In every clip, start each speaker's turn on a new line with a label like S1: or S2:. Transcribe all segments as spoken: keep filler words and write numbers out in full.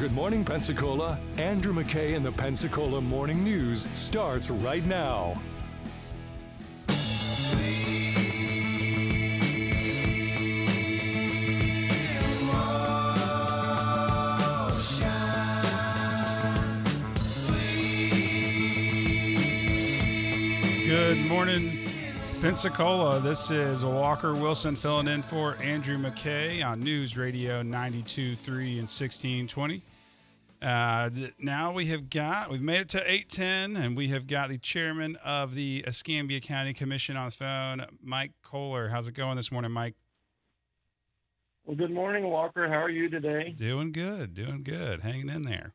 S1: Good Morning Pensacola. Andrew McKay and the Pensacola Morning News starts right now.
S2: Good morning, Pensacola. This is Walker Wilson filling in for Andrew McKay on News Radio ninety-two point three and sixteen twenty. Uh, th- now we have got, we've made it to eight ten, and we have got the chairman of the Escambia County Commission on the phone, Mike Kohler. How's it going this morning, Mike?
S3: Well, good morning, Walker. How are you today?
S2: Doing good, doing good, hanging in there.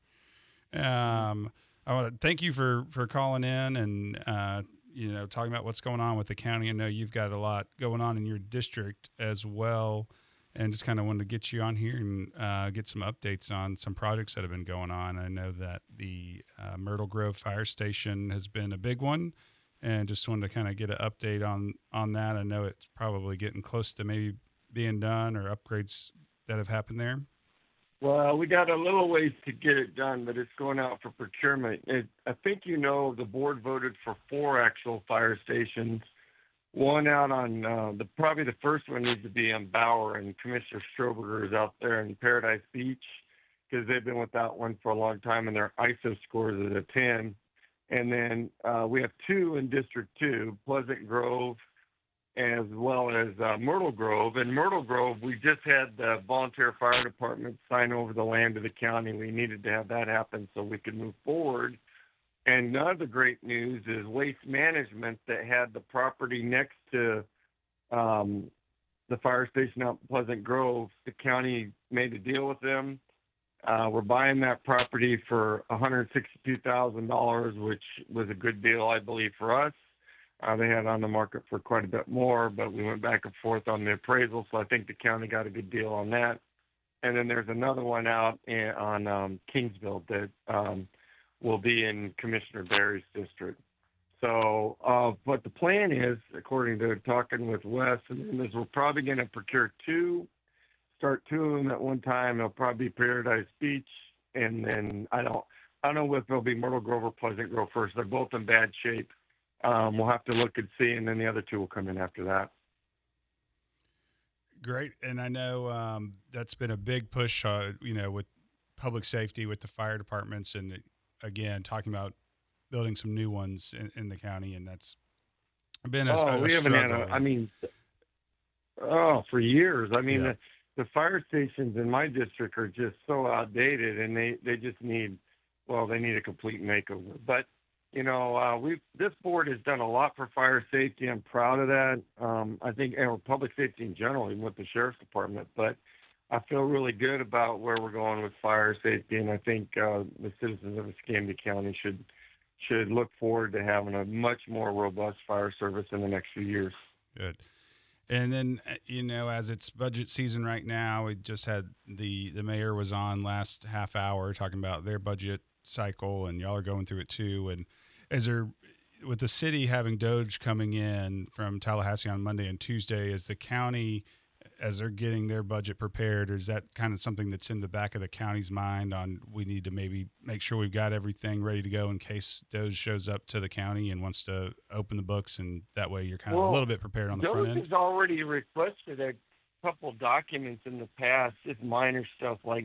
S2: Um, I want to thank you for, for calling in and, uh, you know, talking about what's going on with the county. I know you've got a lot going on in your district as well, and just kind of wanted to get you on here and uh, get some updates on some projects that have been going on. I know that the uh, Myrtle Grove Fire Station has been a big one, and just wanted to kind of get an update on, on that. I know it's probably getting close to maybe being done or upgrades that have happened there.
S3: Well, we got a little ways to get it done, but it's going out for procurement. It, I think you know the board voted for four actual fire stations. One out on uh, the probably the first one needs to be on Bower, and Commissioner Stroberger is out there in Paradise Beach because they've been without one for a long time, and their I S O scores is a ten. And then uh, we have two in District Two, Pleasant Grove, as well as uh, Myrtle Grove. And Myrtle Grove, we just had the volunteer fire department sign over the land of the county. We needed to have that happen so we could move forward. And another great news is Waste Management that had the property next to um, the fire station out in Pleasant Grove. The county made a deal with them. Uh, we're buying that property for one hundred sixty-two thousand dollars, which was a good deal, I believe, for us. Uh, they had it on the market for quite a bit more, but we went back and forth on the appraisal, so I think the county got a good deal on that. And then there's another one out in, on um, Kingsville that um, will be in Commissioner Barry's district. So uh, what the plan is, according to talking with Wes, and is we're probably going to procure two, start two of them at one time. They'll probably be Paradise Beach, and then I don't, I don't know if they'll be Myrtle Grove or Pleasant Grove first. They're both in bad shape. Um, we'll have to look and see, and then the other two will come in after that.
S2: Great. And I know um, that's been a big push, uh, you know, with public safety, with the fire departments, and again, talking about building some new ones in, in the county, and that's been a,
S3: oh,
S2: a
S3: we haven't
S2: struggle.
S3: had a, I mean, oh, for years. I mean,
S2: yeah.
S3: the, the fire stations in my district are just so outdated, and they, they just need, well, they need a complete makeover. But You know, uh, we this board has done a lot for fire safety. I'm proud of that. Um, I think, and public safety in general, even with the sheriff's department. But I feel really good about where we're going with fire safety, and I think uh, the citizens of Escambia County should should look forward to having a much more robust fire service in the next few years.
S2: Good. And then, you know, as it's budget season right now, we just had the the mayor was on last half hour talking about their budget cycle, and y'all are going through it too. And is there, with the city having Doge coming in from Tallahassee on Monday and Tuesday, is the county, as they're getting their budget prepared, or is that kind of something that's in the back of the county's mind on we need to maybe make sure we've got everything ready to go in case Doge shows up to the county and wants to open the books, and that way you're kind of
S3: well,
S2: a little bit prepared on the
S3: Doge
S2: front end?
S3: has already requested a couple documents in the past, just minor stuff like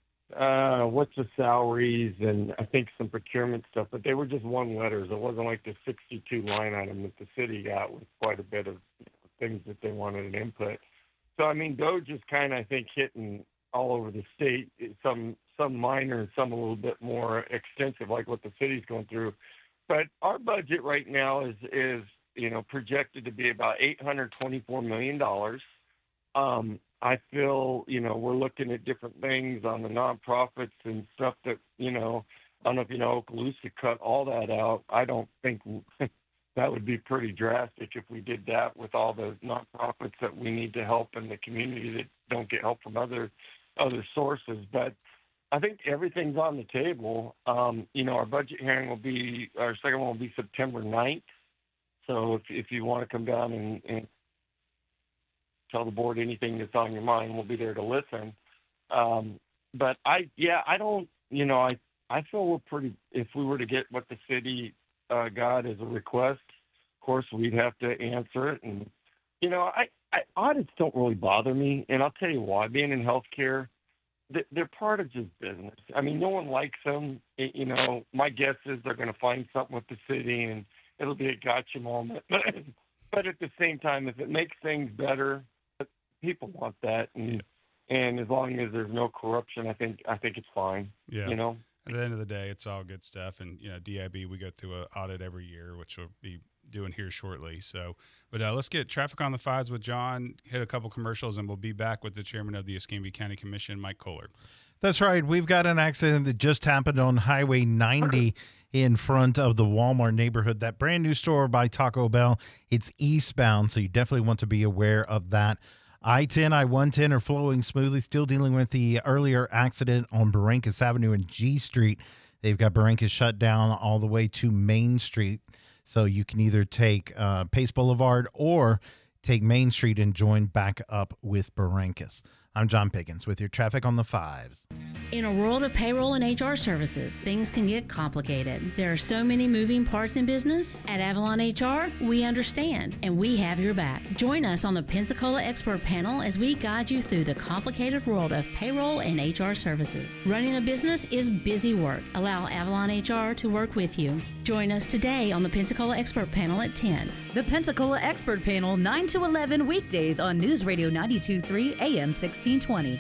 S3: uh, what's the salaries and I think some procurement stuff, but they were just one letters. It wasn't like the sixty-two line item that the city got with quite a bit of things that they wanted an input. So, I mean, Doge is kind of, I think, hitting all over the state, some some minor and some a little bit more extensive, like what the city's going through. But our budget right now is, is you know, projected to be about eight hundred twenty-four million dollars. Um, I feel, you know, we're looking at different things on the nonprofits and stuff that, you know, I don't know if you know, Okaloosa cut all that out. I don't think that would be pretty drastic if we did that with all the nonprofits that we need to help in the community that don't get help from other other sources. But I think everything's on the table. Um, you know, our budget hearing will be, our second one will be September ninth. So if if you want to come down and, and tell the board anything that's on your mind, we'll be there to listen. Um, but I, yeah, I don't, you know, I, I feel we're pretty, if we were to get what the city uh, got as a request, of course, we'd have to answer it. And, you know, I, I audits don't really bother me. And I'll tell you why. Being in healthcare, they're part of just business. I mean, no one likes them. It, you know, my guess is they're going to find something with the city and it'll be a gotcha moment. But, but at the same time, if it makes things better, people want that. And, yeah. and as long as there's no corruption, I think, I think it's fine.
S2: Yeah.
S3: You know,
S2: at the end of the day, it's all good stuff. And, you know, D I B, we go through an audit every year, which we'll be doing here shortly. So, but uh, let's get Traffic on the Fives with John, hit a couple commercials, and we'll be back with the chairman of the Escambia County Commission, Mike Kohler.
S4: That's right. We've got an accident that just happened on Highway ninety in front of the Walmart neighborhood, that brand new store by Taco Bell. It's eastbound, so you definitely want to be aware of that. I ten, I one ten are flowing smoothly, still dealing with the earlier accident on Barrancas Avenue and G Street. They've got Barrancas shut down all the way to Main Street. So you can either take uh, Pace Boulevard or take Main Street and join back up with Barrancas. I'm John Pickens with your Traffic on the Fives.
S5: In a world of payroll and H R services, things can get complicated. There are so many moving parts in business. At Avalon H R, we understand, and we have your back. Join us on the Pensacola Expert Panel as we guide you through the complicated world of payroll and H R services. Running a business is busy work. Allow Avalon H R to work with you. Join us today on the Pensacola Expert Panel at ten.
S6: The Pensacola Expert Panel, nine to eleven weekdays on News Radio ninety-two point three A M sixteen twenty.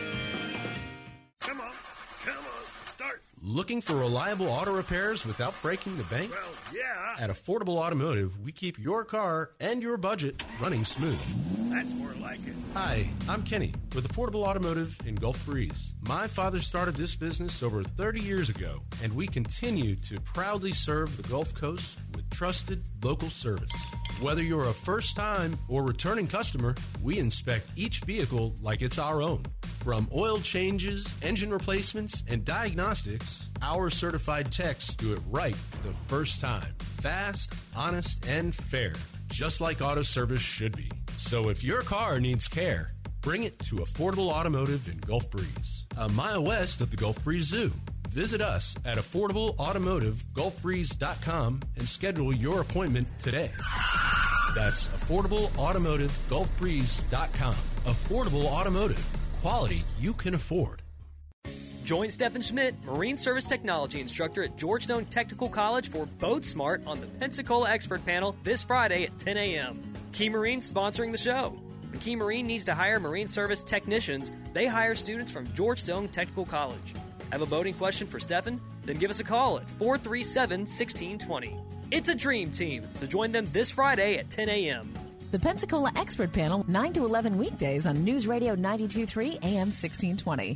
S7: Come on, come on, start.
S8: Looking for reliable auto repairs without breaking the bank?
S7: Well, yeah.
S8: At Affordable Automotive, we keep your car and your budget running smooth.
S7: That's more like it.
S8: Hi, I'm Kenny with Affordable Automotive in Gulf Breeze. My father started this business over thirty years ago, and we continue to proudly serve the Gulf Coast with trusted local service. Whether you're a first-time or returning customer, we inspect each vehicle like it's our own. From oil changes, engine replacements, and diagnostics, our certified techs do it right the first time. Fast, honest, and fair, just like auto service should be. So if your car needs care, bring it to Affordable Automotive in Gulf Breeze, a mile west of the Gulf Breeze Zoo. Visit us at affordable automotive gulf breeze dot com and schedule your appointment today. That's affordable automotive gulf breeze dot com. Affordable Automotive. Quality you can afford.
S9: Join Stephen Schmidt, Marine Service Technology Instructor at Georgetown Technical College for Boat Smart on the Pensacola Expert Panel this Friday at ten a.m. Key Marine sponsoring the show. When Key Marine needs to hire Marine Service technicians, they hire students from Georgetown Technical College. Have a boating question for Stephen? Then give us a call at four three seven, one six two zero. It's a dream team, so join them this Friday at ten a.m.
S6: The Pensacola Expert Panel, nine to eleven weekdays on News Radio ninety-two point three A M sixteen twenty.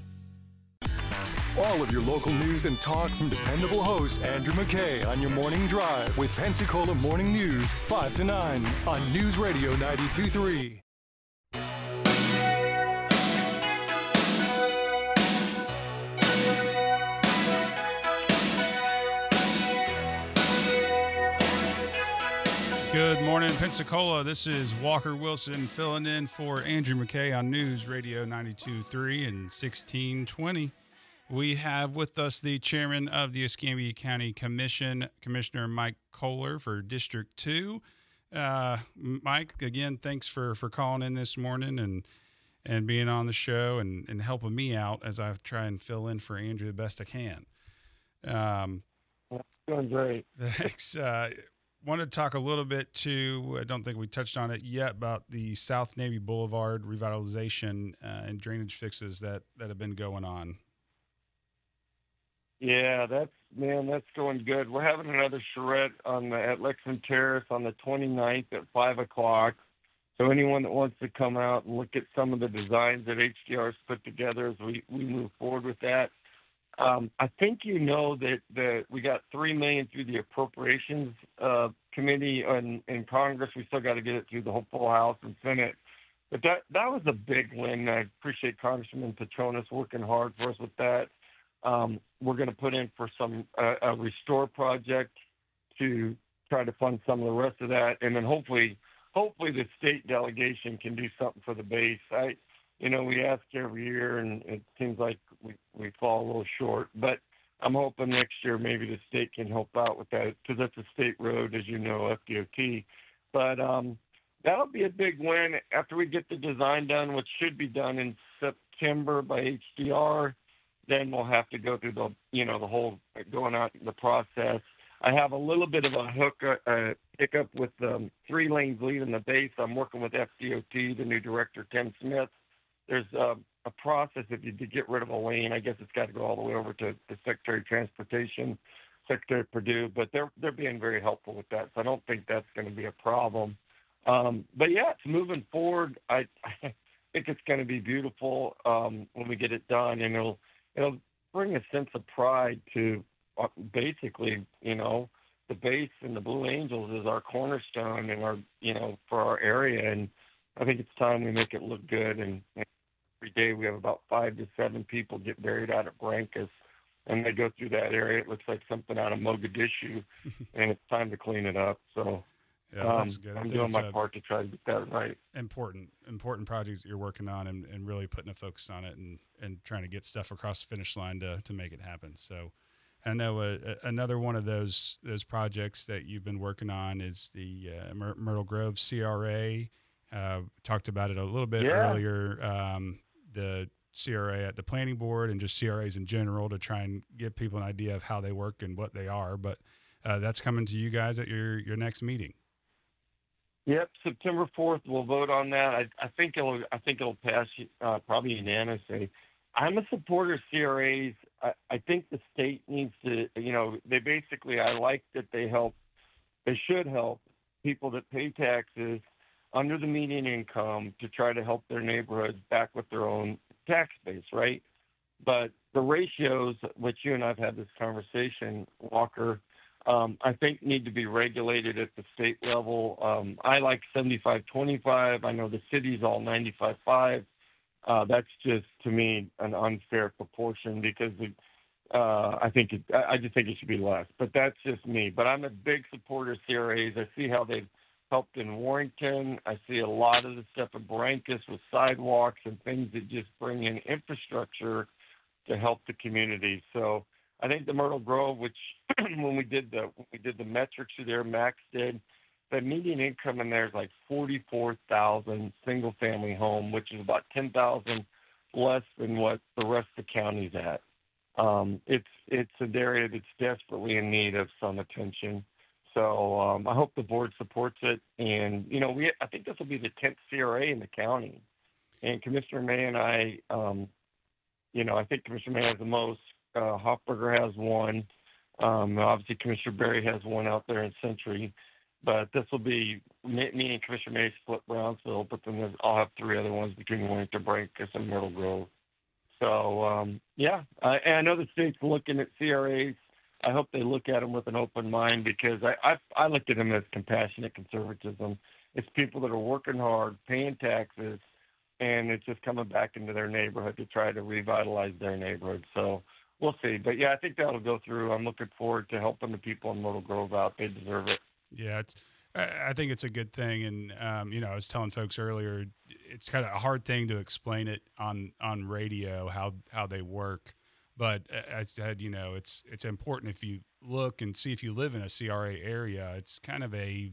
S1: All of your local news and talk from dependable host Andrew McKay on your morning drive with Pensacola Morning News, five to nine on News Radio ninety-two point three.
S2: Good morning, Pensacola. This is Walker Wilson filling in for Andrew McKay on News Radio ninety-two point three and sixteen twenty. We have with us the chairman of the Escambia County Commission, Commissioner Mike Kohler for District two. Uh, Mike, again, thanks for, for calling in this morning and and being on the show and, and helping me out as I try and fill in for Andrew the best I can. Um,
S3: doing great.
S2: Thanks. Uh, wanted to talk a little bit too, I don't think we touched on it yet, about the South Navy Boulevard revitalization uh, and drainage fixes that, that have been going on.
S3: Yeah, that's, man, that's going good. We're having another charrette on the, at Lexington Terrace on the twenty-ninth at five o'clock. So anyone that wants to come out and look at some of the designs that H D R's put together as we, we move forward with that. Um, I think you know that, that we got three million dollars through the Appropriations uh, Committee in, in Congress. We still got to get it through the whole full House and Senate. But that, that was a big win. I appreciate Congressman Petronas working hard for us with that. Um, we're going to put in for some uh, a restore project to try to fund some of the rest of that, and then hopefully, hopefully the state delegation can do something for the base. I, you know, we ask every year, and it seems like we, we fall a little short. But I'm hoping next year maybe the state can help out with that because that's a state road, as you know, F D O T. But um, that'll be a big win after we get the design done, which should be done in September by H D R. Then we'll have to go through the, you know, the whole going out the process. I have a little bit of a hook, uh, hiccup with um, three lanes leading the base. I'm working with F D O T, the new director, Tim Smith. There's uh, a process if you did get rid of a lane. I guess it's got to go all the way over to the Secretary of Transportation, Secretary Perdue, but they're they're being very helpful with that. So I don't think that's going to be a problem. Um, but yeah, it's moving forward. I, I think it's going to be beautiful um, when we get it done, and it'll it'll bring a sense of pride to uh, basically, you know, the base and the Blue Angels is our cornerstone and our, you know, for our area, and I think it's time we make it look good. And, and every day we have about five to seven people get buried out at Brankus, and they go through that area. It looks like something out of Mogadishu, and it's time to clean it up. So
S2: yeah,
S3: um,
S2: that's good. I
S3: I'm
S2: think
S3: doing
S2: it's
S3: my part to try to get that right.
S2: Important, important projects that you're working on, and, and really putting a focus on it, and, and trying to get stuff across the finish line to, to make it happen. So I know uh, another one of those those projects that you've been working on is the uh, Myr- Myrtle Grove C R A. Uh, talked about it a little bit
S3: Yeah.
S2: earlier. Um, the C R A at the planning board and just C R As in general to try and give people an idea of how they work and what they are. But uh, that's coming to you guys at your, your next meeting.
S3: Yep, September fourth. We'll vote on that. I, I think it'll. I think it'll pass uh, probably unanimously. I'm a supporter of C R As. I, I think the state needs to. You know, they basically. I like that they help. They should help people that pay taxes under the median income to try to help their neighborhoods back with their own tax base, right? But the ratios, which you and I've had this conversation, Walker, um, I think need to be regulated at the state level. Um, I like seventy-five twenty-five. I know the city's all ninety-five five. Uh, that's just, to me, an unfair proportion because it, uh, I think it, I just think it should be less. But that's just me. But I'm a big supporter of C R As. I see how they've helped in Warrington. I see a lot of the stuff in Brankus with sidewalks and things that just bring in infrastructure to help the community. So I think the Myrtle Grove, which when we did the when we did the metrics there, Max did, the median income in there is like forty-four thousand single family home, which is about ten thousand less than what the rest of the county's at. Um, it's it's an area that's desperately in need of some attention. So um, I hope the board supports it. And, you know, we I think this will be the tenth C R A in the county. And Commissioner May and I, um, you know, I think Commissioner May has the most. Uh, Hoffberger has one. Um, obviously, Commissioner Berry has one out there in Century. But this will be me, me and Commissioner May split Brownsville, but then there's, I'll have three other ones between Warrington, Brankus, and Myrtle Grove. So, um, yeah, I, and I know the state's looking at C R As. I hope they look at them with an open mind because I, I, I look at them as compassionate conservatism. It's people that are working hard, paying taxes, and it's just coming back into their neighborhood to try to revitalize their neighborhood. So we'll see. But, yeah, I think that'll go through. I'm looking forward to helping the people in Myrtle Grove out. They deserve it.
S2: Yeah, it's. I think it's a good thing, and um, you know, I was telling folks earlier, it's kind of a hard thing to explain it on on radio how how they work. But I said, you know, it's it's important if you look and see if you live in a C R A area. It's kind of a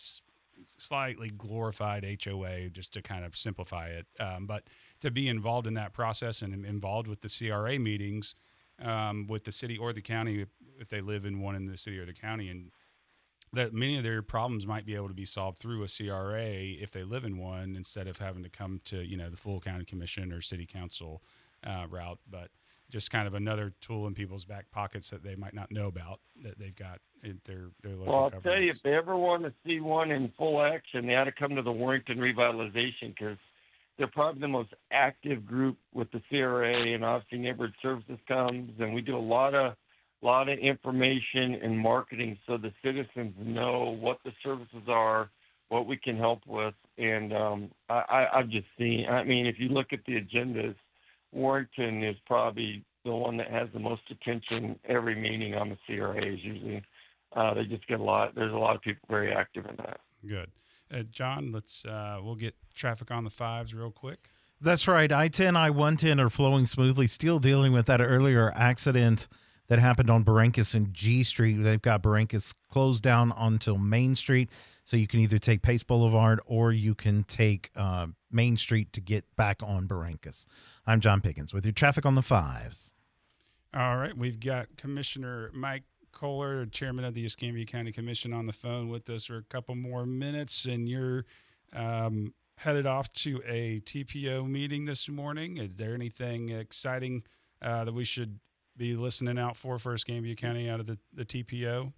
S2: slightly glorified H O A, just to kind of simplify it. Um, but to be involved in that process and involved with the C R A meetings um, with the city or the county, if, if they live in one in the city or the county, and that many of their problems might be able to be solved through a C R A if they live in one, instead of having to come to, you know, the full county commission or city council uh, route. But just kind of another tool in people's back pockets that they might not know about that they've got in their, their local
S3: Well, I'll
S2: governments.
S3: tell you, if they ever want to see one in full action, they ought to come to the Warrington Revitalization because they're probably the most active group with the C R A, and obviously Neighborhood Services comes, and we do a lot of lot of information and marketing so the citizens know what the services are, what we can help with. And um, I, I, I've just seen, I mean, if you look at the agendas, Warrington is probably the one that has the most attention every meeting on the C R As usually. Uh, they just get a lot, there's a lot of people very active in that.
S2: Good. Uh, John, let's, uh, we'll get traffic on the fives real quick.
S4: That's right. I ten, I one ten are flowing smoothly. Still dealing with that earlier accident that happened on Barrancas and G Street. They've got Barrancas closed down until Main Street, so you can either take Pace Boulevard or you can take uh, Main Street to get back on Barrancas. I'm John Pickens with your traffic on the fives.
S2: All right, we've got Commissioner Mike Kohler, chairman of the Escambia County Commission, on the phone with us for a couple more minutes, and you're um, headed off to a T P O meeting this morning. Is there anything exciting uh, that we should be listening out for for Escambia County out of the, the T P O?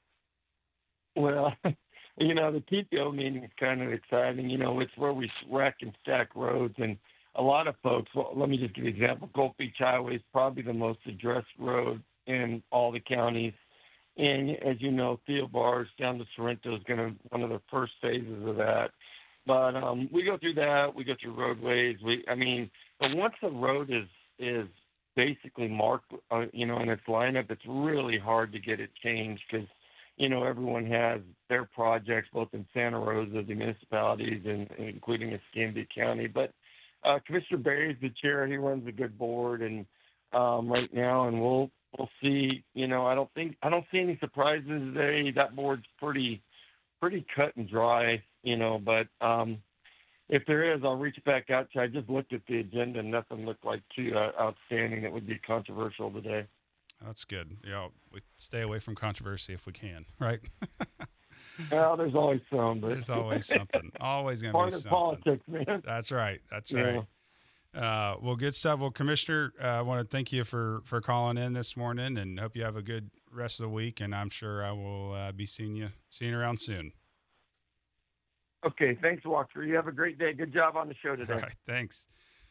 S3: Well, you know, the T P O meeting is kind of exciting. You know, it's where we rack and stack roads, and a lot of folks, well, let me just give you an example. Gulf Beach Highway is probably the most addressed road in all the counties. And as you know, Theo Bars down to Sorrento is going to one of the first phases of that. But um, we go through that. We go through roadways. We, I mean, but once the road is is basically marked, uh, you know, in its lineup, it's really hard to get it changed because, you know, everyone has their projects both in Santa Rosa, the municipalities, and, and including Escambia County. But uh, Commissioner Barry is the chair. He runs a good board, and um, right now, and we'll we'll see. You know, I don't think I don't see any surprises today. That board's pretty pretty cut and dry. You know, but um, if there is, I'll reach back out to you. I just looked at the agenda, and nothing looked like too uh, outstanding that would be controversial today.
S2: That's good. You know, we stay away from controversy if we can, right?
S3: Well, there's always some. But
S2: there's always something. Always going to be something.
S3: Part of politics, man.
S2: That's right. That's
S3: Yeah.
S2: right. Uh, well, good stuff. Well, Commissioner, uh, I want to thank you for, for calling in this morning, and hope you have a good rest of the week. And I'm sure I will uh, be seeing you seeing you around soon.
S3: Okay, thanks, Walker. You have a great day. Good job on the show today.
S2: All right, thanks.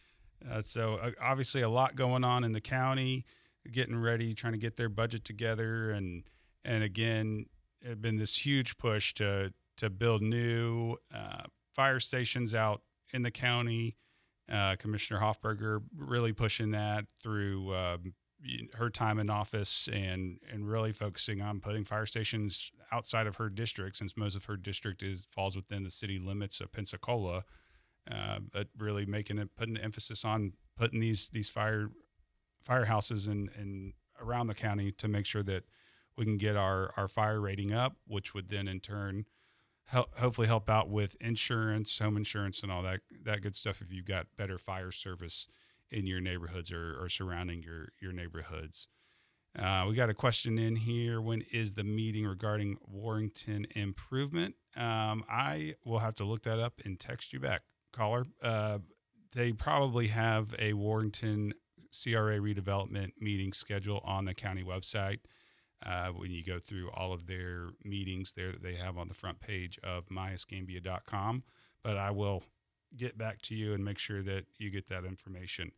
S2: Uh, so uh, obviously a lot going on in the county, getting ready, trying to get their budget together, and and again, it's been this huge push to to build new uh, fire stations out in the county. Uh, Commissioner Hoffberger really pushing that through uh, her time in office, and and really focusing on putting fire stations outside of her district, since most of her district is falls within the city limits of Pensacola. Uh, but really making it, putting an emphasis on putting these these fire firehouses in, in around the county to make sure that we can get our, our fire rating up, which would then in turn help, hopefully help out with insurance, home insurance, and all that that good stuff if you've got better fire service in your neighborhoods or, or surrounding your, your neighborhoods. Uh, we got a question in here. When is the meeting regarding Warrington improvement? Um, I will have to look that up and text you back, caller. Uh, they probably have a Warrington C R A redevelopment meeting schedule on the county website. Uh, when you go through all of their meetings there that they have on the front page of my escambia dot com. But I will get back to you and make sure that you get that information.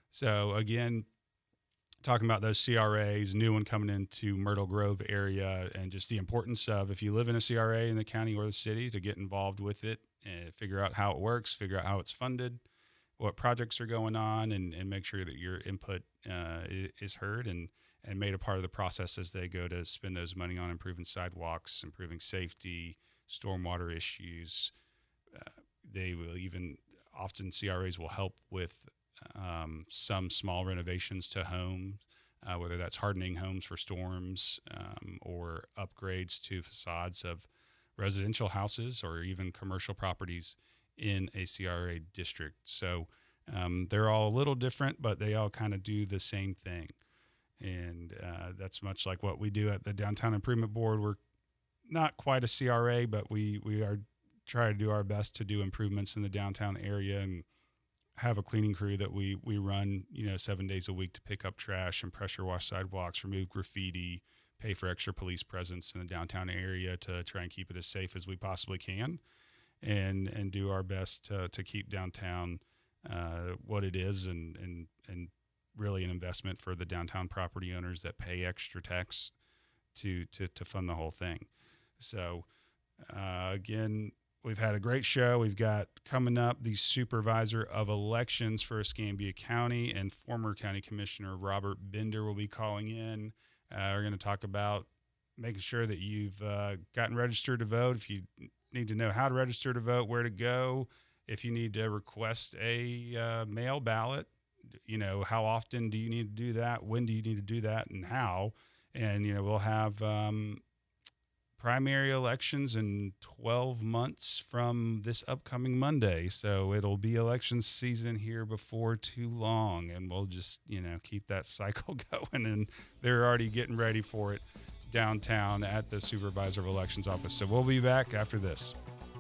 S2: So again, talking about those C R As, new one coming into Myrtle Grove area, and just the importance of, if you live in a C R A in the county or the city, to get involved with it and figure out how it works, figure out how it's funded, what projects are going on, and, and make sure that your input uh, is heard and, and made a part of the process as they go to spend those money on improving sidewalks, improving safety, stormwater issues. Uh, they will even, often C R As will help with um, some small renovations to homes, uh, whether that's hardening homes for storms um, or upgrades to facades of residential houses or even commercial properties in a C R A district. So um, they're all a little different, but they all kind of do the same thing. And uh, that's much like what we do at the Downtown Improvement Board. We're not quite a C R A, but we, we are try to do our best to do improvements in the downtown area and have a cleaning crew that we, we run, you know, seven days a week to pick up trash and pressure wash sidewalks, remove graffiti, pay for extra police presence in the downtown area to try and keep it as safe as we possibly can, and and do our best to, to keep downtown uh, what it is, and, and, and really an investment for the downtown property owners that pay extra tax to, to, to fund the whole thing. So uh, again, we've had a great show. We've got coming up the supervisor of elections for Escambia County, and former county commissioner Robert Bender will be calling in. Uh, we're going to talk about making sure that you've uh, gotten registered to vote. If you need to know how to register to vote, where to go, if you need to request a uh, mail ballot, you know, how often do you need to do that? When do you need to do that, and how? And, you know, we'll have um, primary elections in twelve months from this upcoming Monday. So it'll be election season here before too long, and we'll just, you know, keep that cycle going. And they're already getting ready for it downtown at the Supervisor of Elections office. So we'll be back after this.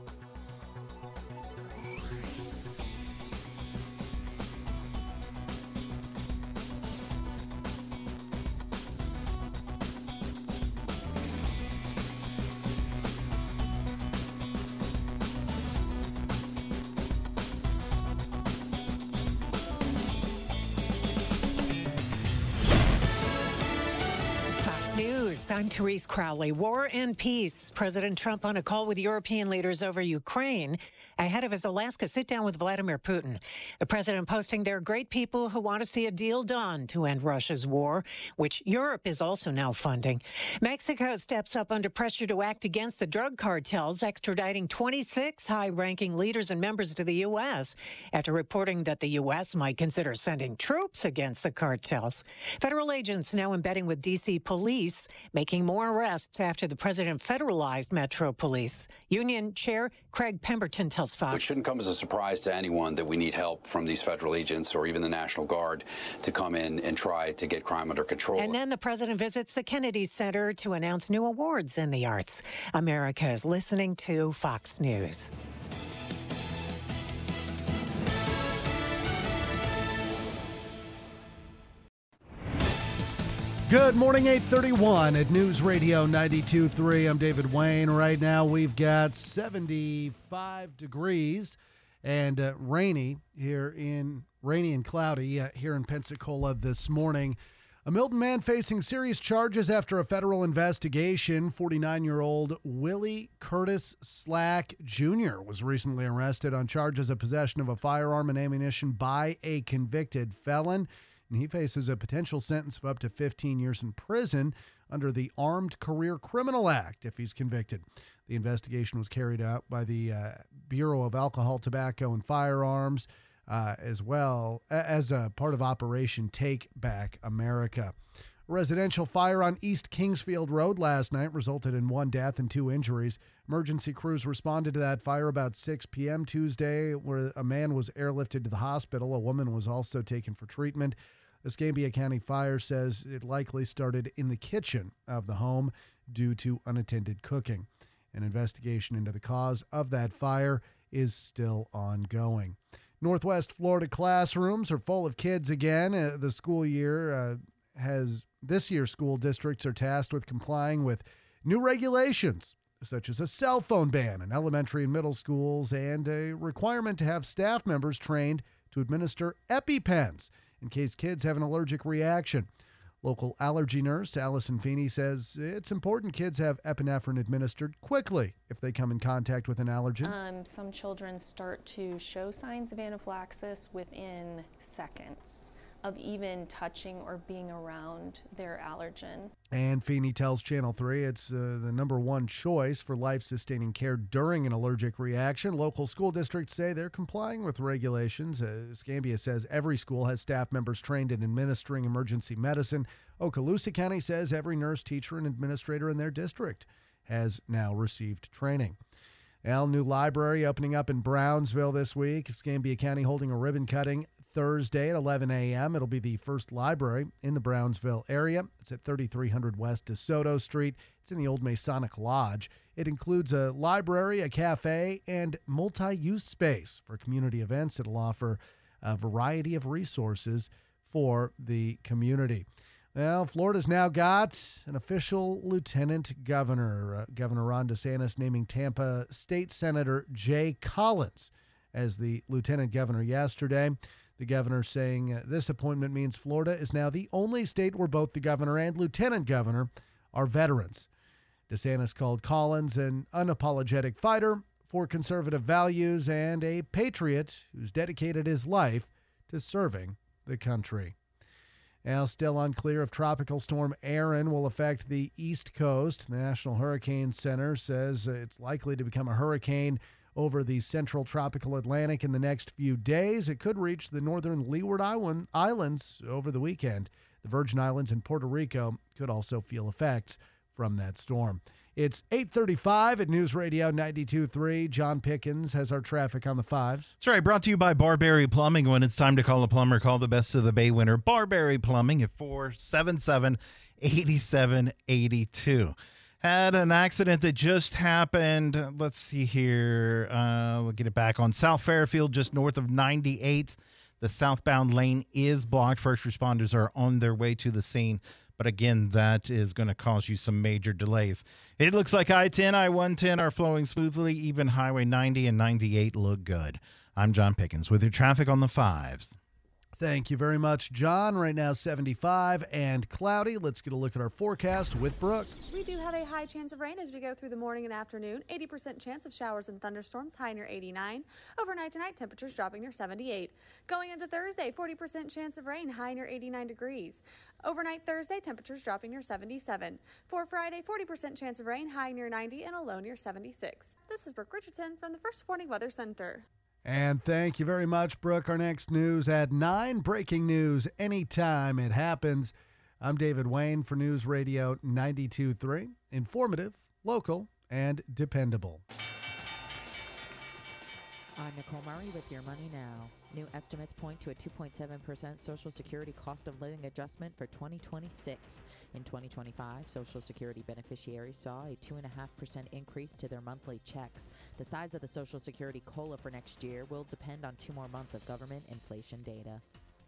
S10: I'm Therese Crowley. War and peace. President Trump on a call with European leaders over Ukraine ahead of his Alaska sit-down with Vladimir Putin. The president posting there are great people who want to see a deal done to end Russia's war, which Europe is also now funding. Mexico steps up under pressure to act against the drug cartels, extraditing twenty-six high-ranking leaders and members to the U S after reporting that the U S might consider sending troops against the cartels. Federal agents now embedding with D C police, making more arrests after the president federalized Metro Police. Union Chair Craig Pemberton tells Fox.
S11: It shouldn't come as a surprise to anyone that we need help from these federal agents or even the National Guard to come in and try to get crime under control.
S10: And then the president visits the Kennedy Center to announce new awards in the arts. America is listening to Fox News.
S12: Good morning, eight thirty-one at News Radio ninety-two point three. I'm David Wayne. Right now we've got seventy-five degrees and uh, rainy here in rainy and cloudy uh, here in Pensacola this morning. A Milton man facing serious charges after a federal investigation. forty-nine-year-old Willie Curtis Slack Junior was recently arrested on charges of possession of a firearm and ammunition by a convicted felon. And he faces a potential sentence of up to fifteen years in prison under the Armed Career Criminal Act if he's convicted. The investigation was carried out by the uh, Bureau of Alcohol, Tobacco, and Firearms, uh, as well as a part of Operation Take Back America. A residential fire on East Kingsfield Road last night resulted in one death and two injuries. Emergency crews responded to that fire about six p.m. Tuesday, where a man was airlifted to the hospital. A woman was also taken for treatment. The Escambia County Fire says it likely started in the kitchen of the home due to unattended cooking. An investigation into the cause of that fire is still ongoing. Northwest Florida classrooms are full of kids again. Uh, the school year uh, has this year's school districts are tasked with complying with new regulations, such as a cell phone ban in elementary and middle schools and a requirement to have staff members trained to administer EpiPens in case kids have an allergic reaction. Local allergy nurse Allison Feeney says it's important kids have epinephrine administered quickly if they come in contact with an allergen.
S13: Um, some children start to show signs of anaphylaxis within seconds of even touching or being around their allergen.
S12: And Feeney tells Channel three it's uh, the number one choice for life-sustaining care during an allergic reaction. Local school districts say they're complying with regulations. Uh, Escambia says every school has staff members trained in administering emergency medicine. Okaloosa County says every nurse, teacher, and administrator in their district has now received training. Well, new library opening up in Brownsville this week. Escambia County holding a ribbon cutting Thursday at eleven a.m. It'll be the first library in the Brownsville area. It's at thirty-three hundred West DeSoto Street. It's in the old Masonic Lodge. It includes a library, a cafe, and multi-use space for community events. It'll offer a variety of resources for the community. Well, Florida's now got an official lieutenant governor. Uh, Governor Ron DeSantis naming Tampa State Senator Jay Collins as the lieutenant governor yesterday. The governor saying uh, this appointment means Florida is now the only state where both the governor and lieutenant governor are veterans. DeSantis called Collins an unapologetic fighter for conservative values and a patriot who's dedicated his life to serving the country. Now, still unclear if Tropical Storm Erin will affect the East Coast. The National Hurricane Center says it's likely to become a hurricane over the central tropical Atlantic in the next few days. It could reach the northern Leeward Islands over the weekend. The Virgin Islands and Puerto Rico could also feel effects from that storm. It's eight thirty-five at News Radio ninety-two point three. John Pickens has our traffic on the fives.
S4: That's right. Brought to you by Barberry Plumbing. When it's time to call a plumber, call the best of the Bay winner, Barberry Plumbing, at four seven seven, eight seven eight two. Had an accident that just happened. Let's see here. Uh, we'll get it back on South Fairfield, just north of ninety-eight. The southbound lane is blocked. First responders are on their way to the scene. But again, that is going to cause you some major delays. It looks like I ten, I one ten are flowing smoothly. Even Highway ninety and ninety-eight look good. I'm John Pickens with your traffic on the fives.
S12: Thank you very much, John. Right now, seventy-five and cloudy. Let's get a look at our forecast with Brooke.
S14: We do have a high chance of rain as we go through the morning and afternoon. eighty percent chance of showers and thunderstorms, high near eighty-nine. Overnight tonight, temperatures dropping near seventy-eight. Going into Thursday, forty percent chance of rain, high near eighty-nine degrees. Overnight Thursday, temperatures dropping near seventy-seven. For Friday, forty percent chance of rain, high near ninety, and a low near seventy-six. This is Brooke Richardson from the First Warning Weather Center.
S12: And thank you very much, Brooke. Our next news at nine. Breaking news anytime it happens. I'm David Wayne for News Radio ninety-two point three. Informative, local, and dependable.
S15: I'm Nicole Murray with Your Money Now. New estimates point to a two point seven percent Social Security cost of living adjustment for twenty twenty-six. In twenty twenty-five, Social Security beneficiaries saw a two point five percent increase to their monthly checks. The size of the Social Security COLA for next year will depend on two more months of government inflation data.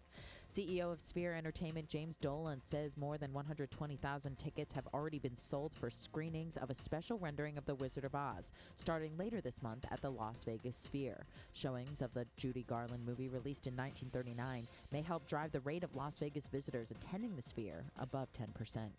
S15: C E O of Sphere Entertainment James Dolan says more than one hundred twenty thousand tickets have already been sold for screenings of a special rendering of The Wizard of Oz, starting later this month at the Las Vegas Sphere. Showings of the Judy Garland movie, released in nineteen thirty-nine, may help drive the rate of Las Vegas visitors attending the Sphere above ten percent.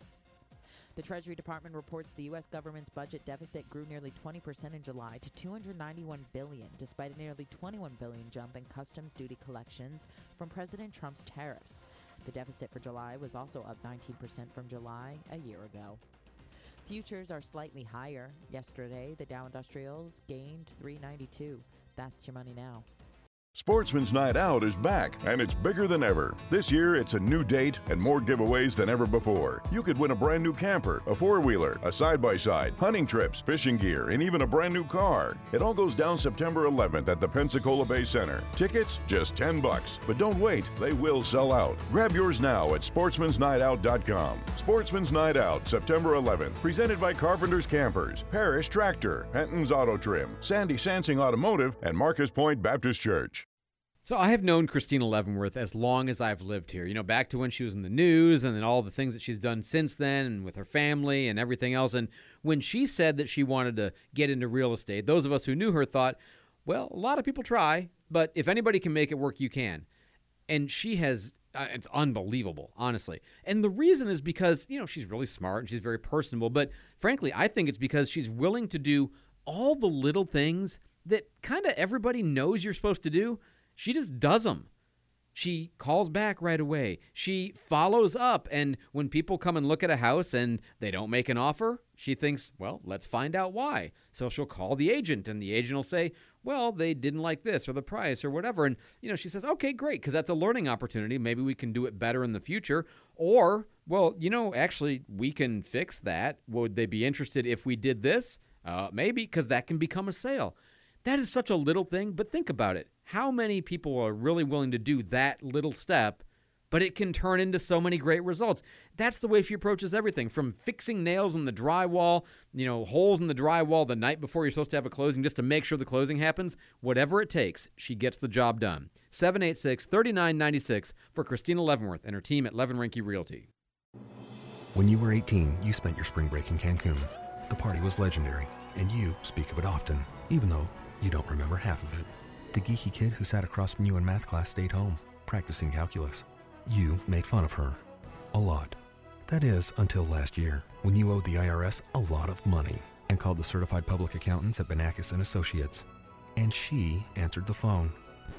S15: The Treasury Department reports the U S government's budget deficit grew nearly twenty percent in July to two hundred ninety-one billion dollars, despite a nearly twenty-one billion dollars jump in customs duty collections from President Trump's tariffs. The deficit for July was also up nineteen percent from July a year ago. Futures are slightly higher. Yesterday, the Dow Industrials gained three ninety-two. That's Your Money Now.
S16: Sportsman's Night Out is back, and it's bigger than ever. This year, it's a new date and more giveaways than ever before. You could win a brand new camper, a four-wheeler, a side-by-side, hunting trips, fishing gear, and even a brand new car. It all goes down September eleventh at the Pensacola Bay Center. Tickets, just ten bucks. But don't wait, they will sell out. Grab yours now at sportsmans night out dot com. Sportsman's Night Out, September eleventh, presented by Carpenter's Campers, Parrish Tractor, Penton's Auto Trim, Sandy Sansing Automotive, and Marcus Point Baptist Church.
S17: So I have known Christina Leavenworth as long as I've lived here, you know, back to when she was in the news and then all the things that she's done since then and with her family and everything else. And when she said that she wanted to get into real estate, those of us who knew her thought, well, a lot of people try, but if anybody can make it work, you can. And she has, uh, it's unbelievable, honestly. And the reason is because, you know, she's really smart and she's very personable. But frankly, I think it's because she's willing to do all the little things that kind of everybody knows you're supposed to do. She just does them. She calls back right away. She follows up. And when people come and look at a house and they don't make an offer, she thinks, well, let's find out why. So she'll call the agent and the agent will say, well, they didn't like this or the price or whatever. And, you know, she says, okay, great, because that's a learning opportunity. Maybe we can do it better in the future. Or, well, you know, actually, we can fix that. Would they be interested if we did this? Uh, maybe, because that can become a sale. That is such a little thing, but think about it. How many people are really willing to do that little step, but it can turn into so many great results? That's the way she approaches everything, from fixing nails in the drywall, you know, holes in the drywall the night before you're supposed to have a closing just to make sure the closing happens. Whatever it takes, she gets the job done. seven eight six, three nine nine six for Christina Leavenworth and her team at Levin Rinke Realty.
S18: When you were eighteen, you spent your spring break in Cancun. The party was legendary, and you speak of it often, even though you don't remember half of it. The geeky kid who sat across from you in math class stayed home, practicing calculus. You made fun of her. A lot. That is, until last year, when you owed the I R S a lot of money and called the certified public accountants at Banakis and Associates. And she answered the phone.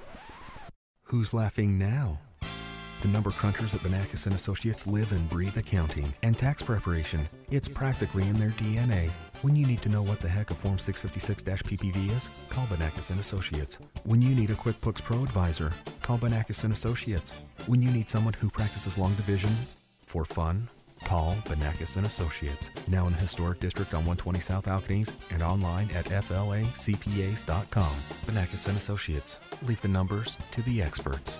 S18: Who's laughing now? The number crunchers at Banakis and Associates live and breathe accounting and tax preparation. It's practically in their D N A. When you need to know what the heck a Form six fifty-six P P V is, call Banakis and Associates. When you need a QuickBooks Pro advisor, call Banakis and Associates. When you need someone who practices long division for fun, call Banakis and Associates. Now in the historic district on one twenty South Alcanese and online at F L A C P As dot com. Banakis and Associates. Leave the numbers to the experts.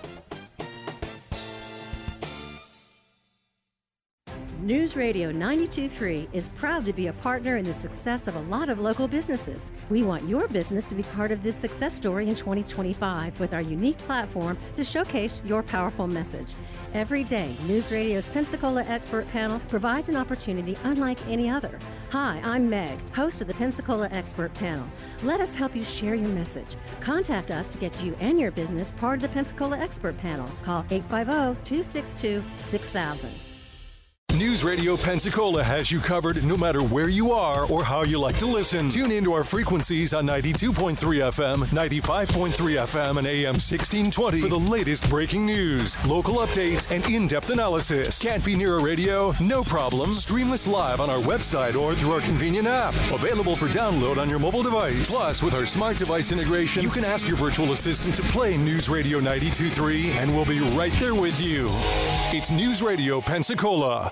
S19: News Radio ninety-two point three is proud to be a partner in the success of a lot of local businesses. We want your business to be part of this success story in twenty twenty-five with our unique platform to showcase your powerful message. Every day, News Radio's Pensacola Expert Panel provides an opportunity unlike any other. Hi, I'm Meg, host of the Pensacola Expert Panel. Let us help you share your message. Contact us to get you and your business part of the Pensacola Expert Panel. Call eight five zero, two six two, six thousand.
S1: News Radio Pensacola has you covered no matter where you are or how you like to listen. Tune into our frequencies on ninety-two point three F M, ninety-five point three F M, and A M sixteen twenty for the latest breaking news, local updates, and in-depth analysis. Can't be near a radio? No problem. Stream us live on our website or through our convenient app. Available for download on your mobile device. Plus, with our smart device integration, you can ask your virtual assistant to play News Radio ninety-two point three, and we'll be right there with you. It's News Radio Pensacola.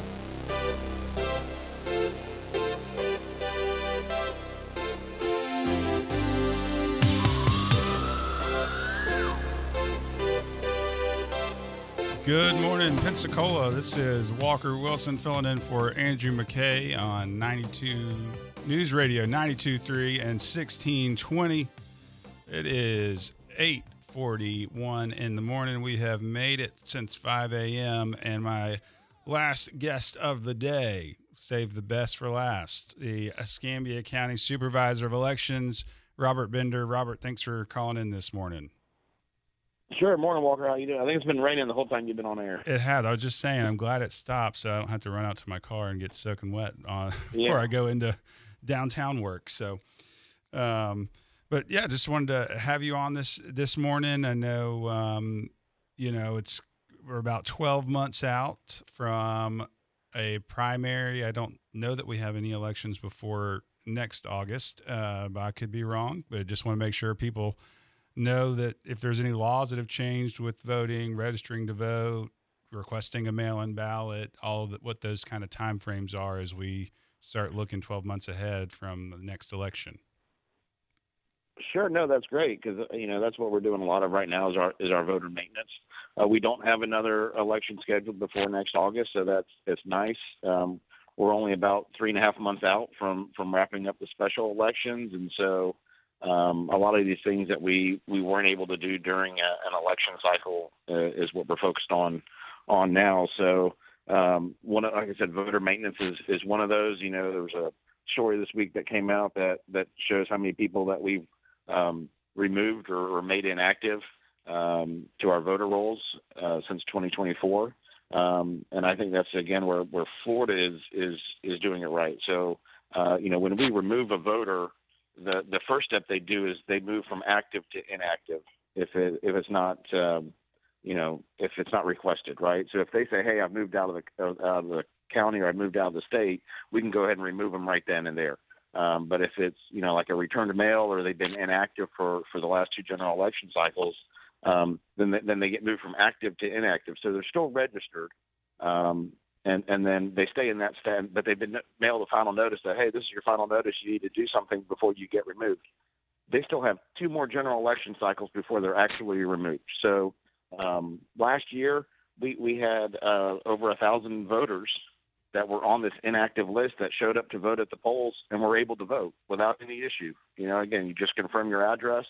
S2: Good morning, Pensacola. This is Walker Wilson filling in for Andrew McKay on ninety-two News Radio ninety-two point three and sixteen twenty. It is eight forty-one in the morning. We have made it since five a.m. and my last guest of the day, save the best for last, the Escambia County Supervisor of Elections, Robert Bender. Robert, thanks for calling in this morning.
S20: Sure. Morning, Walker. How you doing? I think it's been raining the whole time you've been on air.
S2: It had. I was just saying, I'm glad it stopped so I don't have to run out to my car and get soaking wet on
S20: Yeah.
S2: before I go into downtown work. So, um, but yeah, just wanted to have you on this this morning. I know, um, you know, it's we're about twelve months out from a primary. I don't know that we have any elections before next August, uh, but I could be wrong. But just want to make sure people know that if there's any laws that have changed with voting, registering to vote, requesting a mail-in ballot, all of the, what those kind of time frames are as we start looking twelve months ahead from the next election.
S20: Sure. No, that's great because, you know, that's what we're doing a lot of right now is our is our voter maintenance. Uh, we don't have another election scheduled before next August, so that's it's nice. Um, we're only about three and a half months out from, from wrapping up the special elections, and so Um, a lot of these things that we, we weren't able to do during a, an election cycle uh, is what we're focused on on now. So, um, one of, like I said, voter maintenance is, is one of those. You know, there was a story this week that came out that, that shows how many people that we've um, removed or, or made inactive um, to our voter rolls uh, since twenty twenty-four. Um, and I think that's again where, where Florida is is is doing it right. So, uh, you know, when we remove a voter, the the first step they do is they move from active to inactive if it if it's not um, you know if it's not requested, right? So if they say, hey, I've moved out of the out of the county or I've moved out of the state, we can go ahead and remove them right then and there. Um, but if it's you know like a return to mail or they've been inactive for, for the last two general election cycles, um, then they, then they get moved from active to inactive. So they're still registered. Um, And, and then they stay in that stand, but they've been mailed a final notice that, hey, this is your final notice. You need to do something before you get removed. They still have two more general election cycles before they're actually removed. So um, last year we, we had uh, over a thousand voters that were on this inactive list that showed up to vote at the polls and were able to vote without any issue. You know, again, you just confirm your address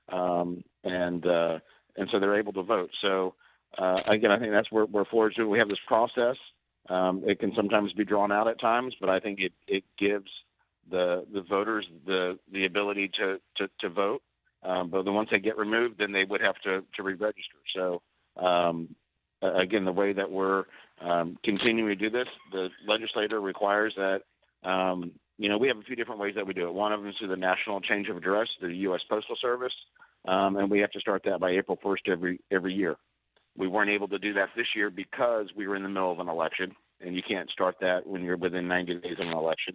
S20: um, and uh, and so they're able to vote. So uh, again, I think that's where, where Florida's doing. We have this process. Um, it can sometimes be drawn out at times, but I think it, it gives the the voters the the ability to, to, to vote. Um, but then once they get removed, then they would have to, to re-register. So, um, again, the way that we're um, continuing to do this, the legislator requires that, um, you know, we have a few different ways that we do it. One of them is through the national change of address, the U S Postal Service, um, and we have to start that by April first every every year. We weren't able to do that this year because we were in the middle of an election, and you can't start that when you're within ninety days of an election.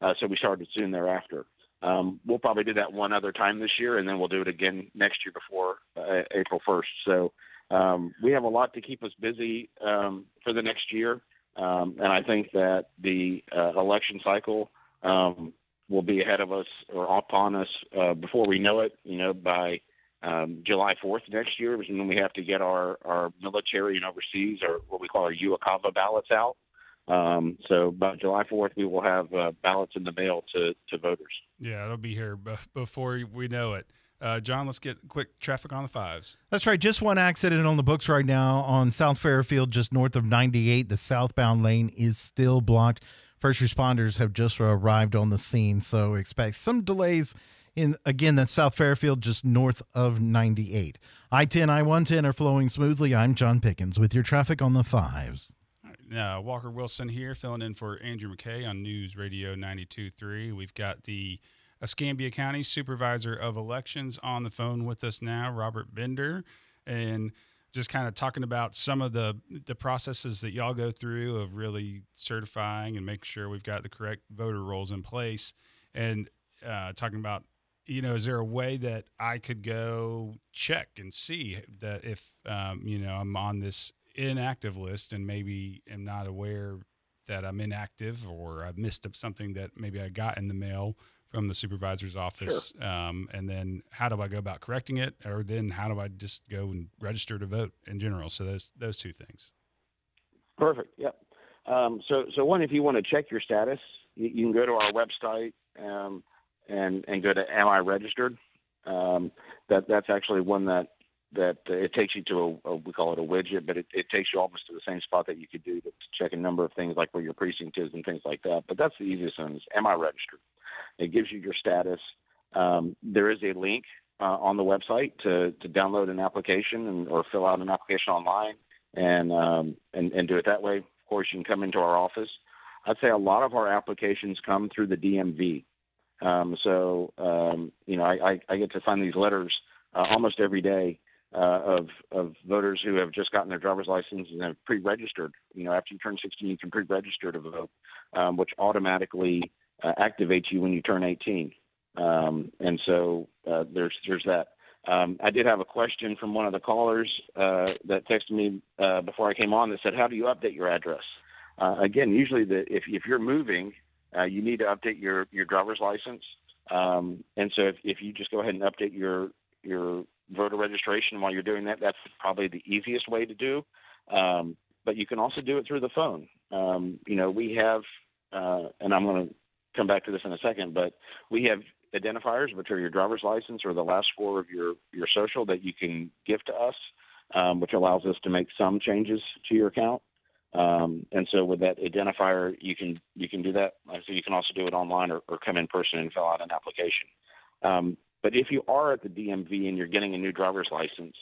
S20: Uh, so we started soon thereafter. Um, we'll probably do that one other time this year, and then we'll do it again next year before uh, April first. So um, we have a lot to keep us busy um, for the next year. Um, and I think that the uh, election cycle um, will be ahead of us or upon us uh, before we know it, you know, by um, July fourth next year, which is when we have to get our, our military and overseas, or what we call our U A C A V A ballots out. Um, so by July fourth, we will have uh, ballots in the mail to, to voters.
S2: Yeah, it'll be here b- before we know it. Uh, John, let's get quick traffic on the fives.
S4: That's right. Just one accident on the books right now on South Fairfield, just north of ninety-eight. The southbound lane is still blocked. First responders have just arrived on the scene, so expect some delays in, again, that's South Fairfield, just north of ninety-eight. I ten, I one ten are flowing smoothly. I'm John Pickens with your traffic on the fives.
S2: Uh, Walker Wilson here, filling in for Andrew McKay on News Radio ninety-two point three. We've got the Escambia County Supervisor of Elections on the phone with us now, Robert Bender, and just kind of talking about some of the the processes that y'all go through of really certifying and making sure we've got the correct voter rolls in place, and uh, talking about, you know, is there a way that I could go check and see that if, um, you know, I'm on this inactive list and maybe am not aware that I'm inactive, or I've missed up something that maybe I got in the mail from the supervisor's office. Sure. Um, and then how do I go about correcting it? Or then how do I just go and register to vote in general? So those, those two things.
S20: Perfect. Yep. Um, so, so one, if you want to check your status, you, you can go to our website um, and, and go to Am I Registered? Um, that that's actually one that, that uh, it takes you to a, a, we call it a widget, but it, it takes you almost to the same spot that you could do to, to check a number of things, like where your precinct is and things like that. But that's the easiest one, is Am I Registered? It gives you your status. Um, there is a link uh, on the website to, to download an application and, or fill out an application online and, um, and and do it that way. Of course, you can come into our office. I'd say a lot of our applications come through the D M V. Um, so, um, you know, I, I, I get to find these letters uh, almost every day uh, of, of voters who have just gotten their driver's license and have pre-registered. You know, after you turn sixteen, you can pre-register to vote, um, which automatically uh, activates you when you turn eighteen. Um, and so uh, there's there's that. Um, I did have a question from one of the callers uh, that texted me uh, before I came on that said, how do you update your address? Uh, again, usually the, if, if you're moving, uh, you need to update your, your driver's license. Um, and so if, if you just go ahead and update your your voter registration while you're doing that, that's probably the easiest way to do. Um, but you can also do it through the phone. Um, you know, we have, uh, and I'm going to come back to this in a second, but we have identifiers, which are your driver's license or the last four of your, your social, that you can give to us, um, which allows us to make some changes to your account. Um, and so with that identifier, you can you can do that. So you can also do it online, or, or come in person and fill out an application. Um, but if you are at the D M V and you're getting a new driver's license,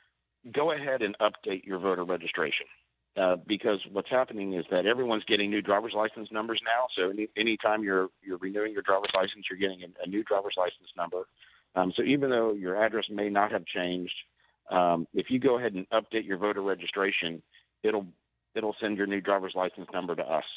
S20: go ahead and update your voter registration. Uh, because what's happening is that everyone's getting new driver's license numbers now. So any anytime you're you're renewing your driver's license, you're getting a, a new driver's license number. Um, so even though your address may not have changed, um, if you go ahead and update your voter registration, it'll it'll send your new driver's license number to us.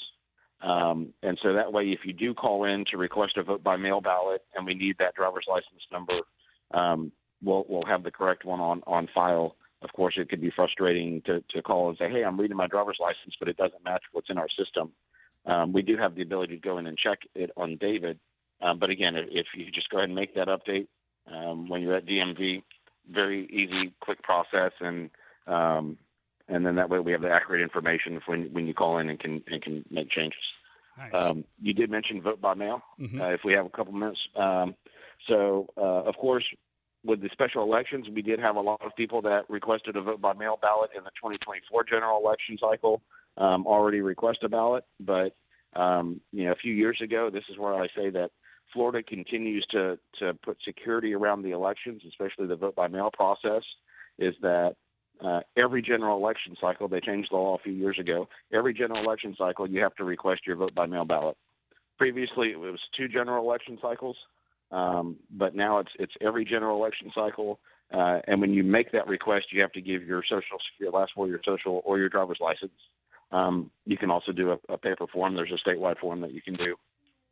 S20: Um, and so that way, if you do call in to request a vote by mail ballot and we need that driver's license number, um, we'll we'll have the correct one on, on file. Of course, it could be frustrating to, to call and say, hey, I'm reading my driver's license, but it doesn't match what's in our system. Um, we do have the ability to go in and check it on David. Um, but again, if, if you just go ahead and make that update um, when you're at D M V, very easy, quick process. And um, and then that way we have the accurate information when, when you call in and can, and can make changes.
S2: Nice.
S20: Um, you did mention vote by mail,
S2: Mhm.
S20: uh, if we have a couple minutes. Um, so, uh, of course, with the special elections, we did have a lot of people that requested a vote by mail ballot in the twenty twenty-four general election cycle, um, already request a ballot. But, um, you know, a few years ago, this is where I say that Florida continues to, to put security around the elections, especially the vote by mail process, is that uh, every general election cycle, they changed the law a few years ago, every general election cycle, you have to request your vote by mail ballot. Previously, it was two general election cycles. Um, but now it's it's every general election cycle, uh, and when you make that request, you have to give your social security, last four of your social, or your driver's license. Um, you can also do a, a paper form. There's a statewide form that you can do.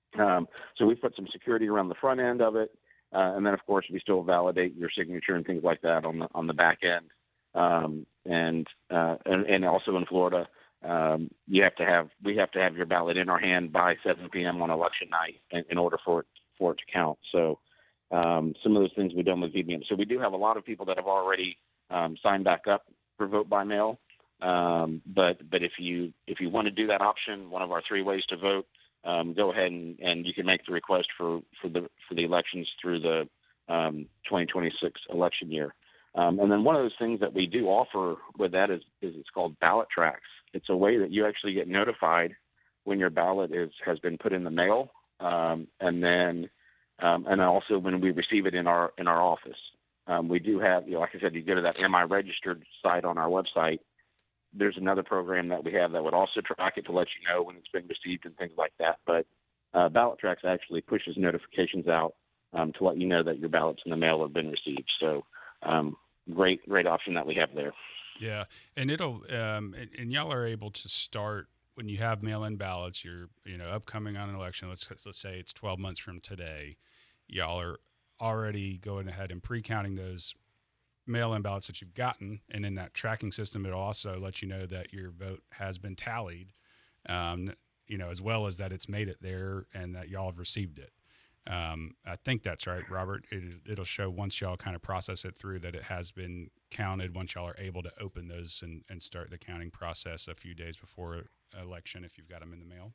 S20: Um, so we put some security around the front end of it, uh, and then of course we still validate your signature and things like that on the on the back end. Um, and, uh, and and also in Florida, um, you have to have we have to have your ballot in our hand by seven p.m. on election night in, in order for it for it to count. So um, some of those things we've done with V B M. So we do have a lot of people that have already um, signed back up for vote by mail. Um, but but if you if you want to do that option, one of our three ways to vote, um, go ahead and, and you can make the request for, for the for the elections through the um, twenty twenty-six election year. Um, and then one of those things that we do offer with that is, is it's called ballot tracks. It's a way that you actually get notified when your ballot is has been put in the mail, um, and then um, and also when we receive it in our in our office. Um, we do have, you know, like I said, you go to that Am I Registered site on our website. There's another program that we have that would also track it to let you know when it's been received and things like that. But uh, Ballot Tracks actually pushes notifications out um, to let you know that your ballots in the mail have been received. So um, great, great option that we have there.
S2: Yeah, and it'll um, and, and y'all are able to start when you have mail-in ballots. You're you know upcoming on an election. Let's let's say it's twelve months from today. Y'all are already going ahead and pre-counting those mail-in ballots that you've gotten, and in that tracking system, it'll also let you know that your vote has been tallied, um, you know, as well as that it's made it there and that y'all have received it. Um, I think that's right, Robert. It, it'll show once y'all kind of process it through that it has been counted, once y'all are able to open those and, and start the counting process a few days before election if you've got them in the mail.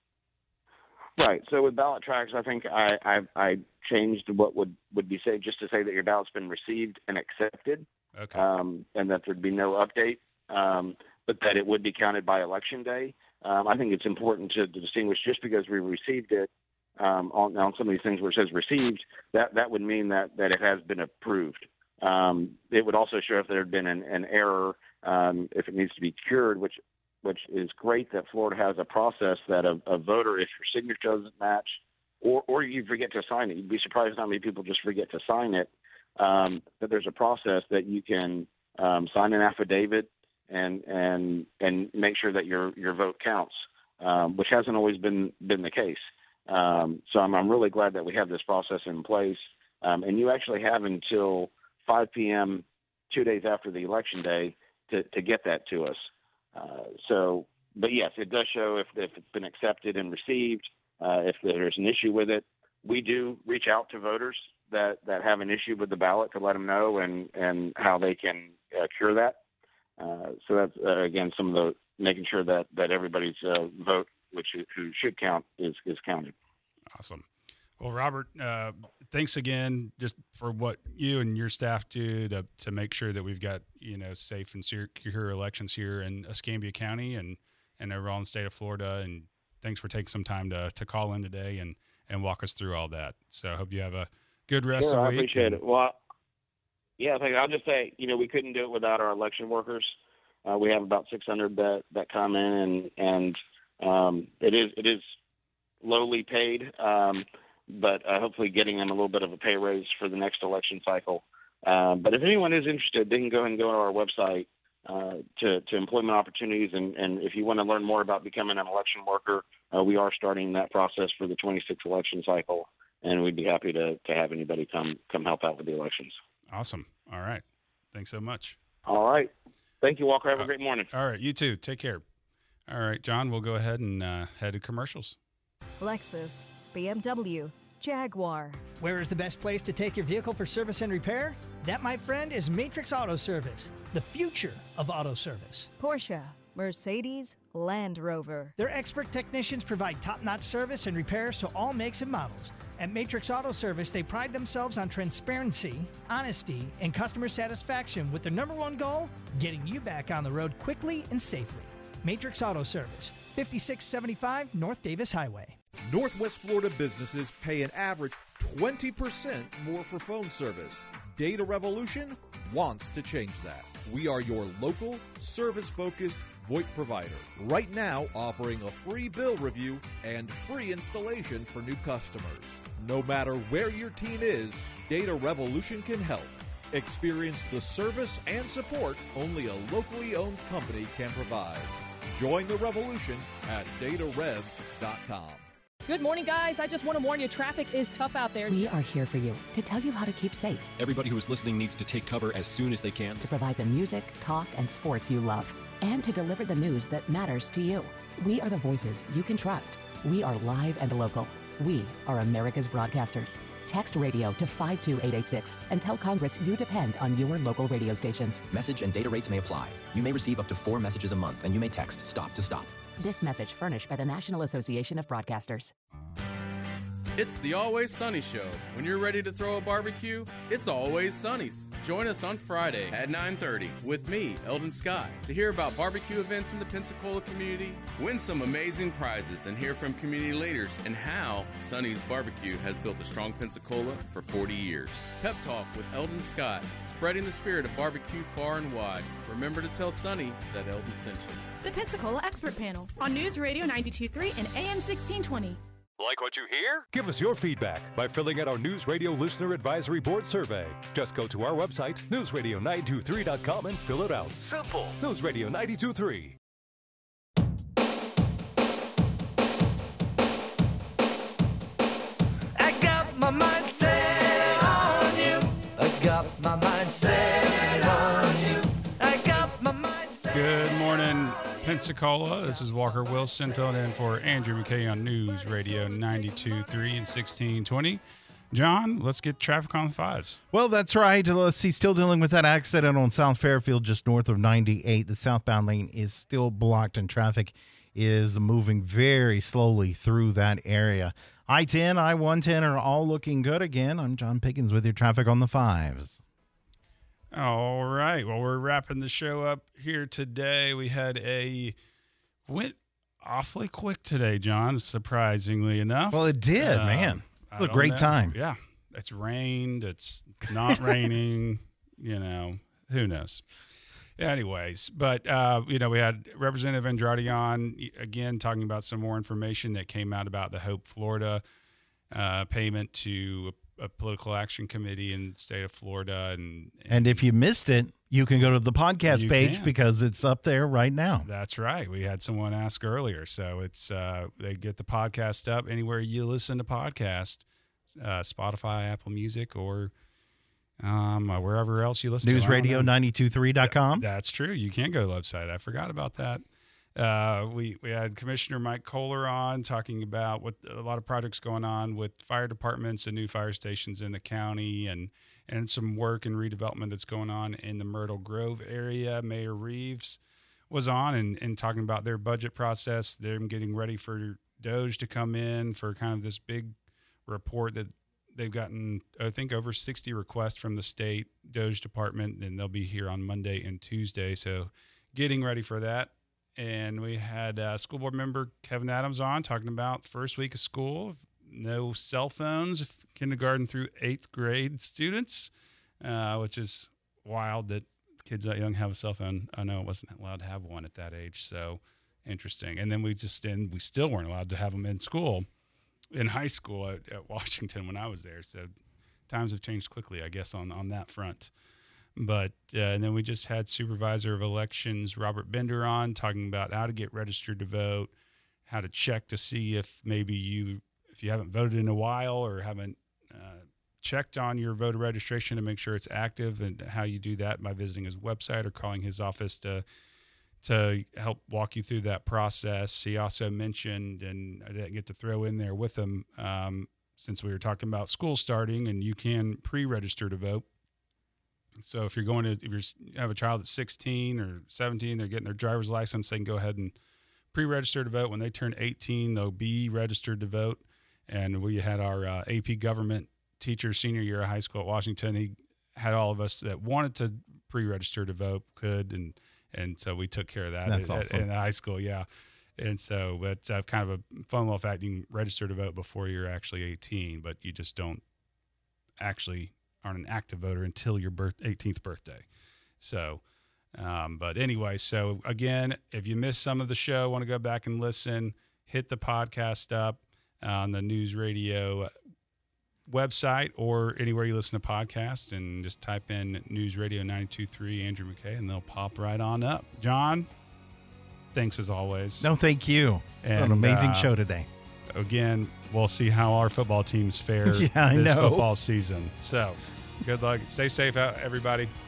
S20: Right. So with ballot tracks, I think I, I, I changed what would, would be safe just to say that your ballot's been received and accepted,
S2: okay.
S20: um, and that there'd be no update, um, but that it would be counted by election day. Um, I think it's important to, to distinguish just because we received it um, on, on some of these things where it says received, that, that would mean that, that it has been approved. Um, it would also show if there had been an, an error, um, if it needs to be cured, which which is great that Florida has a process that a, a voter, if your signature doesn't match, or, or you forget to sign it, you'd be surprised how many people just forget to sign it, um, that there's a process that you can um, sign an affidavit and and and make sure that your, your vote counts, um, which hasn't always been, been the case. Um, so I'm, I'm really glad that we have this process in place. Um, and you actually have until five p.m. two days after the election day to, to get that to us. Uh, so, but yes, it does show if, if it's been accepted and received, uh, if there's an issue with it. We do reach out to voters that, that have an issue with the ballot to let them know and, and how they can uh, cure that. Uh, so that's, uh, again, some of the making sure that, that everybody's uh, vote, which who should count, is, is counted.
S2: Awesome. Well, Robert, uh, thanks again just for what you and your staff do to, to make sure that we've got, you know, safe and secure elections here in Escambia County and, and overall in the state of Florida. And thanks for taking some time to, to call in today and, and walk us through all that. So I hope you have a good rest
S20: sure,
S2: of the
S20: I
S2: week.
S20: appreciate
S2: and,
S20: it. Well, yeah, thank you. I'll just say, you know, we couldn't do it without our election workers. Uh, we have about six hundred that, that come in, and, and um, it is it is lowly paid, um, but uh, hopefully getting them a little bit of a pay raise for the next election cycle. Um, but if anyone is interested, they can go ahead and go to our website uh, to, to employment opportunities. And, and if you want to learn more about becoming an election worker, uh, we are starting that process for the twenty-six election cycle. And we'd be happy to, to have anybody come, come help out with the elections.
S2: Awesome. All right. Thanks so much.
S20: All right. Thank you, Walker. Have a great morning.
S2: All right. You too. Take care. All right, John, we'll go ahead and uh, head to commercials.
S21: Lexus, B M W, Jaguar.
S22: Where is the best place to take your vehicle for service and repair? That, my friend, is Matrix Auto Service, the future of auto service.
S21: Porsche, Mercedes, Land Rover.
S22: Their expert technicians provide top-notch service and repairs to all makes and models. At Matrix Auto Service, they pride themselves on transparency, honesty, and customer satisfaction with their number one goal, getting you back on the road quickly and safely. Matrix Auto Service, fifty-six seventy-five North Davis Highway.
S23: Northwest Florida businesses pay an average twenty percent more for phone service. Data Revolution wants to change that. We are your local, service-focused VoIP provider. Right now, offering a free bill review and free installation for new customers. No matter where your team is, Data Revolution can help. Experience the service and support only a locally owned company can provide. Join the revolution at data revs dot com.
S5: Good morning, guys. I just want to warn you, traffic is tough out there.
S7: We are here for you to tell you how to keep safe.
S8: Everybody who is listening needs to take cover as soon as they can.
S7: To provide the music, talk, and sports you love. And to deliver the news that matters to you. We are the voices you can trust. We are live and local. We are America's broadcasters. Text radio to five two eight eight six and tell Congress you depend on your local radio stations.
S24: Message and data rates may apply. You may receive up to four messages a month, and you may text STOP to STOP.
S7: This message furnished by the National Association of Broadcasters.
S25: It's the Always Sunny Show. When you're ready to throw a barbecue, it's Always Sunny's. Join us on Friday at nine thirty with me, Eldon Scott, to hear about barbecue events in the Pensacola community, win some amazing prizes, and hear from community leaders and how Sunny's Barbecue has built a strong Pensacola for forty years. Pep Talk with Eldon Scott, spreading the spirit of barbecue far and wide. Remember to tell Sunny that Eldon sent you.
S26: The Pensacola Expert Panel on News Radio ninety-two point three and A M sixteen twenty.
S1: Like what you hear? Give us your feedback by filling out our News Radio Listener Advisory Board survey. Just go to our website, news radio nine two three dot com, and fill it out. Simple. News Radio ninety-two point three.
S27: I got my mind set on you. I got my mind set on you. I got my mind set.
S2: Good morning, Pensacola. This is Walker Wilson filling in for Andrew McKay on News Radio ninety-two point three and sixteen twenty. John, let's get traffic on the fives.
S4: Well, that's right. Let's see. Still dealing with that accident on South Fairfield, just north of ninety-eight. The southbound lane is still blocked, and traffic is moving very slowly through that area. I ten, I one ten are all looking good again. I'm John Pickens with your traffic on the fives.
S2: All right. Well, we're wrapping the show up here today. We had a went awfully quick today, John, surprisingly enough.
S4: Well, it did, uh, man. It was a great
S2: know.
S4: time.
S2: Yeah. It's rained. It's not raining. You know, who knows? Anyways, but, uh, you know, we had Representative Andrade on, again, talking about some more information that came out about the Hope Florida uh, payment to a, a political action committee in the state of Florida. And, and,
S4: and if you missed it, you can go to the podcast page
S2: can.
S4: because it's up there right now.
S2: That's right. We had someone ask earlier. So it's uh, they get the podcast up anywhere you listen to podcasts, uh, Spotify, Apple Music, or um, uh, wherever else you listen
S4: News
S2: to.
S4: Radio nine two three dot com.
S2: That, that's true. You can go to the website. I forgot about that. Uh, we, we had Commissioner Mike Kohler on talking about what a lot of projects going on with fire departments and new fire stations in the county, and and some work and redevelopment that's going on in the Myrtle Grove area. Mayor Reeves was on and, and talking about their budget process, them getting ready for Doge to come in for kind of this big report that they've gotten, I think, over sixty requests from the state Doge department, and they'll be here on Monday and Tuesday. So getting ready for that. And we had uh, school board member Kevin Adams on talking about first week of school, no cell phones, kindergarten through eighth grade students, uh, which is wild that kids that young have a cell phone. I know I wasn't allowed to have one at that age, so interesting. And then we just and we still weren't allowed to have them in school, in high school at, at Washington when I was there. So times have changed quickly, I guess, on, on that front. But uh, and then we just had Supervisor of Elections Robert Bender on talking about how to get registered to vote, how to check to see if maybe you, if you haven't voted in a while or haven't uh, checked on your voter registration to make sure it's active, and how you do that by visiting his website or calling his office to to help walk you through that process. He also mentioned, and I didn't get to throw in there with him, um, since we were talking about school starting, and you can pre-register to vote. So if you're going to, if you're, you have a child that's sixteen or seventeen, they're getting their driver's license, they can go ahead and pre-register to vote. When they turn eighteen, they'll be registered to vote. And we had our uh, A P government teacher senior year of high school at Washington. He had all of us that wanted to pre-register to vote could, and and so we took care of that.
S4: That's
S2: at,
S4: awesome.
S2: in high school, yeah. And so it's uh, kind of a fun little fact. You can register to vote before you're actually eighteen, but you just don't actually aren't an active voter until your birth, eighteenth birthday. So, um, but anyway, so again, if you missed some of the show, want to go back and listen, hit the podcast up on the News Radio website or anywhere you listen to podcasts, and just type in News Radio ninety-two point three Andrew McKay, and they'll pop right on up. John, thanks as always.
S4: No, thank you.
S2: And,
S4: an amazing
S2: uh,
S4: show today.
S2: again, we'll see how our football teams fare
S4: Yeah, I
S2: this
S4: know.
S2: football season. So good luck. Stay safe out, everybody.